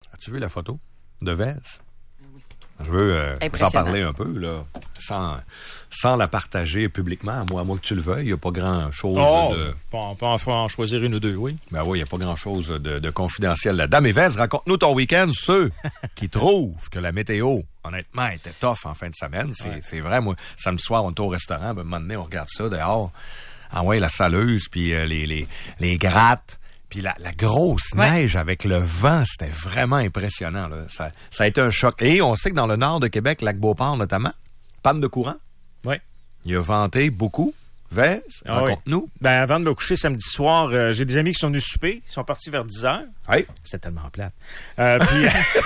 As-tu vu la photo de Vez? Je veux t'en parler un peu, là, sans la partager publiquement, à moins que tu le veuilles. Il n'y a pas grand-chose de... On peut en choisir une ou deux, oui. Ben oui, il n'y a pas grand-chose de confidentiel là-dedans. Mais Vez, raconte-nous ton week-end, ceux qui trouvent que la météo, honnêtement, était tough en fin de semaine. C'est vrai, moi, samedi soir, on est au restaurant, ben, un moment donné, on regarde ça dehors. Ah ouais, la saleuse, puis les grattes. Puis la grosse neige avec le vent, c'était vraiment impressionnant. Là. Ça a été un choc. Et on sait que dans le nord de Québec, Lac-Beauport notamment, panne de courant. Oui. Il a venté beaucoup. Vez, raconte-nous. Oui. Ben, avant de me coucher samedi soir, j'ai des amis qui sont venus souper. Ils sont partis vers 10h. Oui. C'était tellement plate. Puis...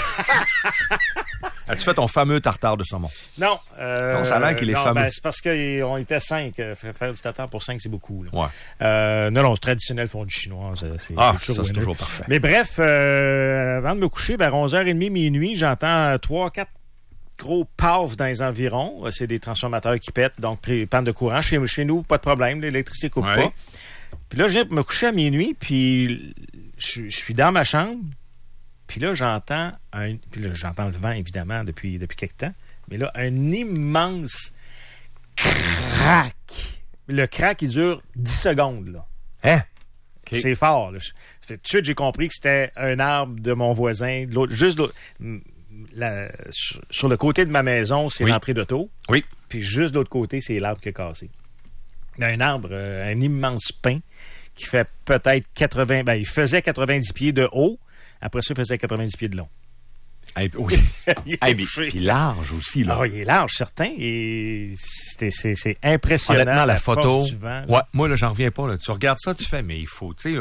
As-tu fait ton fameux tartare de saumon? Non. Non, ça a l'air qu'il est fameux. Ben, c'est parce qu'on était 5. Faire du tartare pour 5, c'est beaucoup. Là. Ouais. Non, c'est traditionnel fondue chinoise. C'est toujours parfait. Mais bref, avant de me coucher, vers 11h30, minuit, j'entends 3-4 gros paf dans les environs. C'est des transformateurs qui pètent, donc panne de courant. Chez nous, pas de problème, l'électricité coupe pas. Puis là, je viens de me coucher à minuit, puis je suis dans ma chambre, puis là, j'entends le vent, évidemment, depuis quelque temps, mais là, un immense crack. Le crack, il dure 10 secondes, là. Hein? Okay. C'est fort, là. Tout de suite, j'ai compris que c'était un arbre de mon voisin, de l'autre, juste l'autre. Sur le côté de ma maison, c'est l'entrée d'auto. Oui. Puis juste de l'autre côté, c'est l'arbre qui a cassé. Un arbre, un immense pin qui fait peut-être 80... Ben, il faisait 90 pieds de haut. Après ça, il faisait 90 pieds de long. Oui. Puis large aussi, là. Ah, il est large, certain. Et c'est impressionnant. Honnêtement, la photo... force du vent, ouais, moi, là, j'en reviens pas. Là. Tu regardes ça, tu fais, mais il faut, tu sais...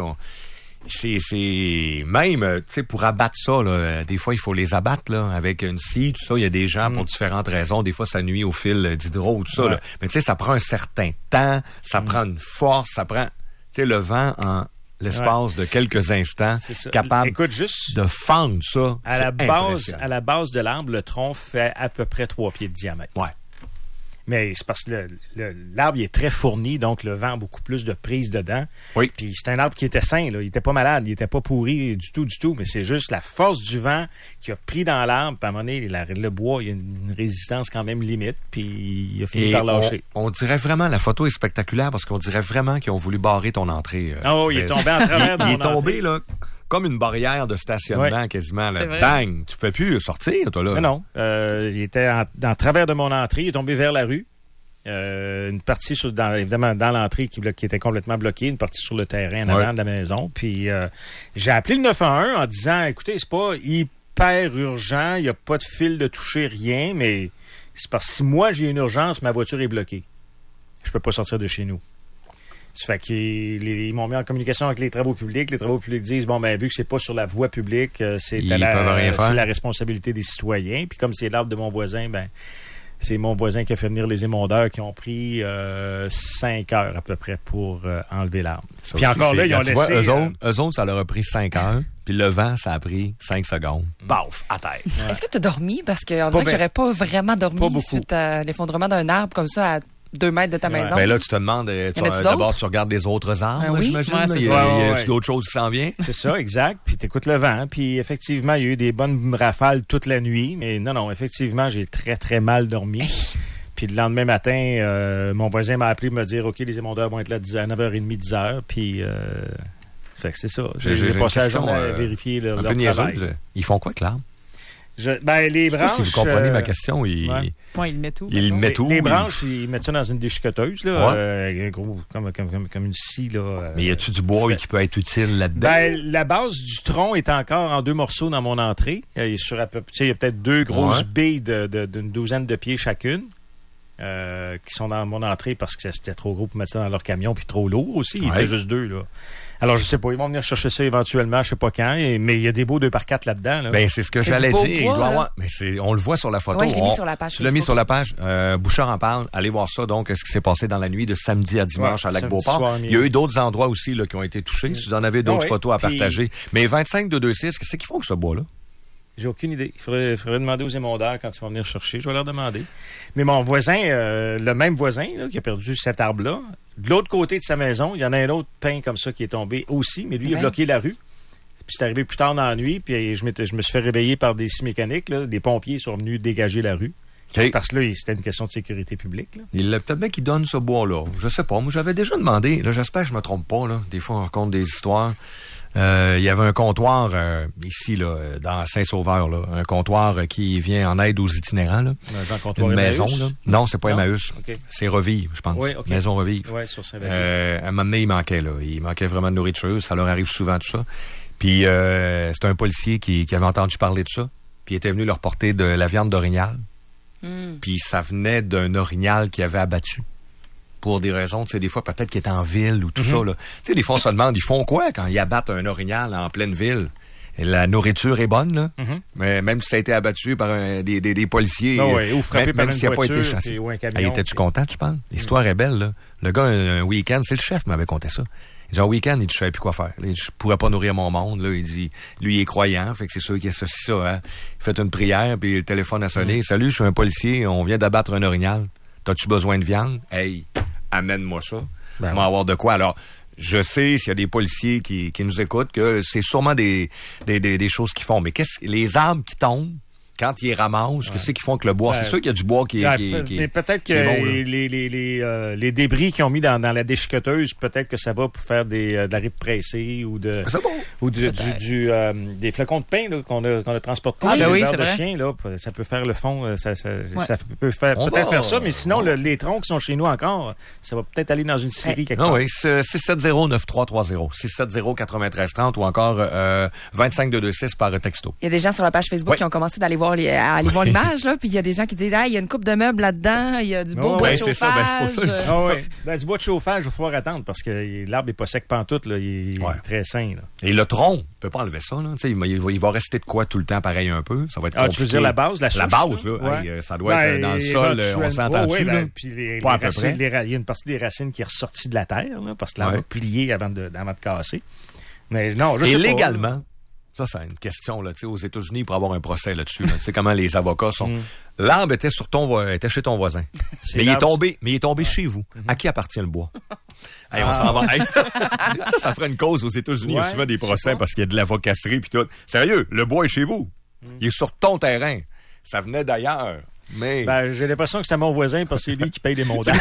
C'est même, tu sais, pour abattre ça, là, des fois, il faut les abattre, là, avec une scie, tout ça. Il y a des gens pour différentes raisons. Des fois, ça nuit au fil d'hydro, tout ça, là. Mais tu sais, ça prend un certain temps, ça prend une force, ça prend, tu sais, le vent en l'espace de quelques instants, capable de fendre ça. À la base de l'arbre, le tronc fait à peu près 3 pieds de diamètre. Ouais. Mais c'est parce que l'arbre il est très fourni, donc le vent a beaucoup plus de prise dedans. Oui. Puis c'est un arbre qui était sain, là. Il était pas malade, il était pas pourri du tout. Mais c'est juste la force du vent qui a pris dans l'arbre. Puis à un moment donné, le bois, il y a une résistance quand même limite. Puis il a fini par lâcher. On dirait vraiment, la photo est spectaculaire parce qu'on dirait vraiment qu'ils ont voulu barrer ton entrée. Il est tombé en travers de mon entrée. Il est tombé, là, comme une barrière de stationnement quasiment. Là. Bang! Tu peux plus sortir, toi, là. Mais non. Il était en travers de mon entrée. Il est tombé vers la rue. Une partie évidemment dans l'entrée qui était complètement bloquée, une partie sur le terrain en avant de la maison. Puis j'ai appelé le 911 en disant, écoutez, c'est pas hyper urgent, il n'y a pas de fil de toucher, rien, mais c'est parce que si moi j'ai une urgence, ma voiture est bloquée. Je peux pas sortir de chez nous. Ça fait qu'ils m'ont mis en communication avec les travaux publics. Les travaux publics disent, vu que c'est pas sur la voie publique, c'est la responsabilité des citoyens. Puis comme c'est l'arbre de mon voisin, c'est mon voisin qui a fait venir les émondeurs qui ont pris 5 heures à peu près pour enlever l'arbre. Puis encore là, ils ont laissé... Eux autres, ça leur a pris 5 heures. Puis le vent, ça a pris 5 secondes. Baf, à terre. Est-ce que tu as dormi? Parce qu'on dirait que j'aurais pas vraiment dormi suite à l'effondrement d'un arbre comme ça à 2 mètres de ta maison. Ben là, tu te demandes, d'abord, tu regardes les autres arbres, j'imagine. Y a-tu d'autres choses qui s'en viennent? C'est ça, exact. Puis t'écoutes le vent. Puis effectivement, il y a eu des bonnes rafales toute la nuit. Mais non, effectivement, j'ai très, très mal dormi. Puis le lendemain matin, mon voisin m'a appelé pour me dire, OK, les émondeurs vont être là à 9h30, 10h. Puis, fait que c'est ça. J'ai passé la journée à vérifier leur travail. Ils font quoi avec l'arbre? Les branches... Si vous comprenez ma question, ils le mettent où? Ils le mettent où? Les branches, ils mettent ça dans une déchiqueteuse, là, gros, comme une scie, là. Mais y a-tu du bois qui peut être utile là-dedans? La base du tronc est encore en 2 morceaux dans mon entrée. Il y a peut-être 2 grosses billes d'une douzaine de pieds chacune. Qui sont dans mon entrée parce que c'était trop gros pour mettre ça dans leur camion puis trop lourd aussi. Il était juste 2, là. Alors, je sais pas, ils vont venir chercher ça éventuellement, je sais pas quand, mais il y a des beaux 2x4 là-dedans. Là. Ben, c'est ce que j'allais dire. Il doit avoir, mais on le voit sur la photo. Oui, je l'ai mis sur la page. Tu l'as mis sur la page. Bouchard en parle. Allez voir ça, donc, ce qui s'est passé dans la nuit de samedi à dimanche à Lac-Beauport. Il y a eu d'autres endroits aussi là, qui ont été touchés. Si vous en avez d'autres photos à partager. Mais 25-226, qu'est-ce qu'ils font avec ce bois-là? J'ai aucune idée. Il faudrait demander aux émondeurs quand ils vont venir chercher. Je vais leur demander. Mais mon voisin, le même voisin là, qui a perdu cet arbre-là, de l'autre côté de sa maison, il y en a un autre pin comme ça qui est tombé aussi, mais lui, il a bloqué la rue. Puis c'est arrivé plus tard dans la nuit, puis je me suis fait réveiller par des six mécaniques, là. Des pompiers sont venus dégager la rue. Okay. Parce que là, c'était une question de sécurité publique. Là. Il peut-être bien qu'il donne ce bois-là. Je sais pas. Moi, j'avais déjà demandé. Là, j'espère que je me trompe pas. Là. Des fois, on raconte des histoires. Il y avait un comptoir ici, là, dans Saint-Sauveur, là, un comptoir qui vient en aide aux itinérants. Là. Une maison. Là. Non, c'est pas Emmaüs. Okay. C'est Revive, je pense. Oui, okay. Maison Revive. Oui, sur Saint-Valéry. À un moment donné, il manquait. Là. Il manquait vraiment de nourriture. Ça leur arrive souvent, tout ça. Puis c'était un policier qui avait entendu parler de ça. Puis il était venu leur porter de la viande d'orignal. Puis ça venait d'un orignal qui avait abattu. Pour des raisons, tu sais, des fois, peut-être qu'il était en ville ou tout ça, là. Tu sais, des fois, on se demande, ils font quoi quand ils abattent un orignal en pleine ville? Et la nourriture est bonne, là. Mais même si ça a été abattu par des policiers, ou frappé par une s'il n'a pas été voiture, chassé. ou un camion. Étais-tu content, tu penses? L'histoire est belle, là. Le gars, un week-end, c'est le chef qui m'avait conté ça. Il dit, un week-end, il dit, je savais plus quoi faire. Là, je pourrais pas nourrir mon monde, là. Il dit, lui, il est croyant, fait que c'est sûr qu'il associe ça, hein. Il fait une prière, puis le téléphone a sonné. Salut, je suis un policier, on vient d'abattre un orignal. T'as-tu besoin de viande? Hey, amène-moi ça. On va avoir de quoi. Alors, je sais, s'il y a des policiers qui nous écoutent, que c'est sûrement des choses qu'ils font. Mais les arbres qui tombent, quand ils ramassent, qu'est-ce qu'ils font avec le bois? C'est sûr qu'il y a du bois qui mais peut-être que bon, les débris qu'ils ont mis dans la déchiqueteuse, peut-être que ça va pour faire de la ripe pressée ou des flocons de pain là, qu'on a transportés chez les vers de chien. Là, ça peut faire le fond. Ça peut faire faire ça, mais sinon, les troncs qui sont chez nous encore, ça va peut-être aller dans une scierie quelque part. Oui, 670-9330, 670-9330 ou encore 25226 par texto. Il y a des gens sur la page Facebook qui ont commencé à aller voir l'image, là, puis il y a des gens qui disent, il y a une coupe de meubles là-dedans, il y a du beau bois de chauffage. C'est pour ça que du bois de chauffage, il va falloir attendre parce que l'arbre n'est pas sec pantoute, là, il est très sain. Là. Et le tronc, on peut pas enlever ça, là. Il va rester de quoi tout le temps pareil un peu. Ça va être compliqué. Tu veux dire la base, la souche? La base, là. Ça doit être dans le sol, on s'entend dessus, là. Puis pas à peu près. Il y a une partie des racines qui est ressortie de la terre, là, parce que l'arbre a plié avant de casser. Mais non, je sais pas. Et légalement, ça, c'est une question, là, tu sais, aux États-Unis, pour avoir un procès là-dessus, là. Tu sais comment les avocats sont. L'arbre était chez ton voisin. Mais il est tombé chez vous. À qui appartient le bois? Hey, on s'en va. Hey. Ça ferait une cause aux États-Unis. Il y a souvent des procès parce qu'il y a de l'avocasserie puis tout. Sérieux, le bois est chez vous. Il est sur ton terrain. Ça venait d'ailleurs. Mais... j'ai l'impression que c'est mon voisin parce que c'est lui qui paye les montages.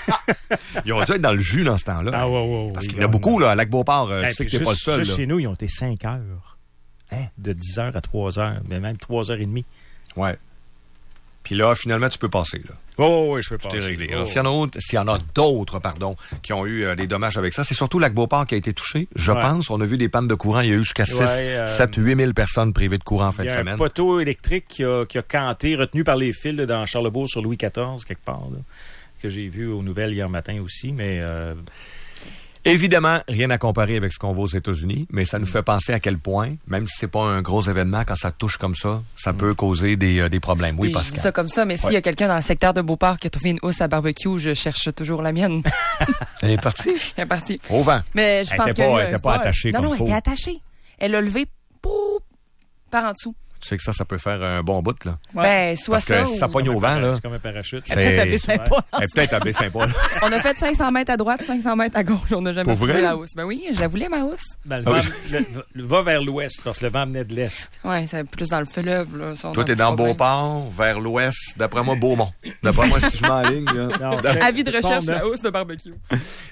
Ils ont dû être dans le jus dans ce temps-là. Parce qu'il y en a beaucoup, là, à Lac-Beauport. Tu sais que t'es pas le seul. Juste chez nous, ils ont été 5 heures. De 10h à 3h, mais même 3h30. Ouais. Puis là, finalement, tu peux passer, là. Oui, je peux passer. Tout est réglé. Alors, s'il y en a d'autres, qui ont eu des dommages avec ça, c'est surtout Lac-Beauport qui a été touché. Je pense, on a vu des pannes de courant. Il y a eu jusqu'à 7, 8 000 personnes privées de courant en fin de semaine. Il y a un poteau électrique qui a canté, retenu par les fils là, dans Charlebourg sur Louis XIV, quelque part, là, que j'ai vu aux nouvelles hier matin aussi, mais... Évidemment, rien à comparer avec ce qu'on voit aux États-Unis, mais ça nous fait penser à quel point, même si c'est pas un gros événement, quand ça touche comme ça peut causer des problèmes. Oui, Pascal. Je dis ça comme ça, mais s'il y a quelqu'un dans le secteur de Beauport qui a trouvé une housse à barbecue, je cherche toujours la mienne. Elle est partie? Elle est partie. Au vent. Mais je pense elle était pas attachée comme il faut. Non, elle était attachée. Elle l'a levé par en dessous. Tu sais que ça peut faire un bon bout, là. Ouais. Soit parce ça. Parce que si ça pogne au vent, là. C'est comme un parachute. Elle est peut-être à Baie-Saint-Paul. On a fait 500 mètres à droite, 500 mètres à gauche. On n'a jamais trouvé la housse. Ben oui, je la voulais, ma housse. Va vers l'ouest, parce que le vent venait de l'est. Oui, c'est plus dans le fleuve, là. Toi, t'es dans Beauport, vers l'ouest, d'après moi, Beaumont. D'après moi, si je m'enligne, là. Avis de recherche, la housse de barbecue.